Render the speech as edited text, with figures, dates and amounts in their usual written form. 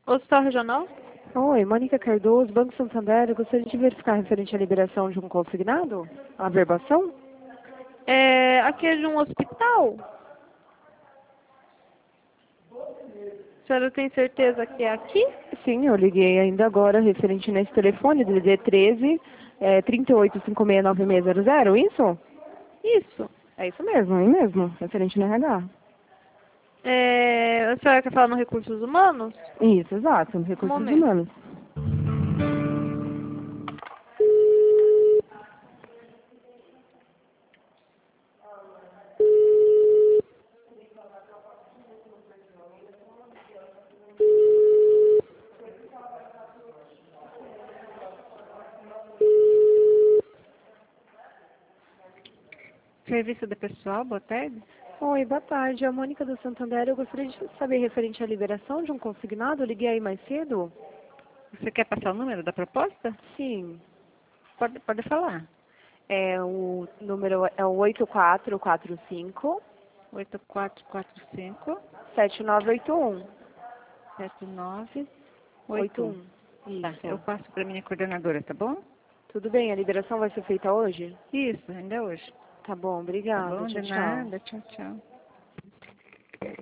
Hospital Regional? Oi, Mônica Cardoso, Banco Santander. Eu gostaria de verificar referente à liberação de um consignado? A averbação? Aqui é de um hospital? A senhora tem certeza que é aqui? Sim, eu liguei ainda agora referente nesse telefone, DDD 13 38569600, isso? Isso. É isso mesmo, aí mesmo, referente no RH. A senhora quer falar no Recursos Humanos? Isso, exato, Um recursos momento. humanos. Serviço de pessoal, boa tarde. Oi, boa tarde, é a Mônica do Santander. Eu gostaria de saber referente à liberação de um consignado. Eu liguei aí mais cedo? Você quer passar o número da proposta? Sim. Pode falar. O número é o 8445 8445 7981. 7981. 81. Tá, Isso. eu passo para minha coordenadora, tá bom? Tudo bem, a liberação vai ser feita hoje? Isso, ainda hoje. Tá bom, Tá obrigada. bom? Tchau, De tchau. nada. Tchau, tchau.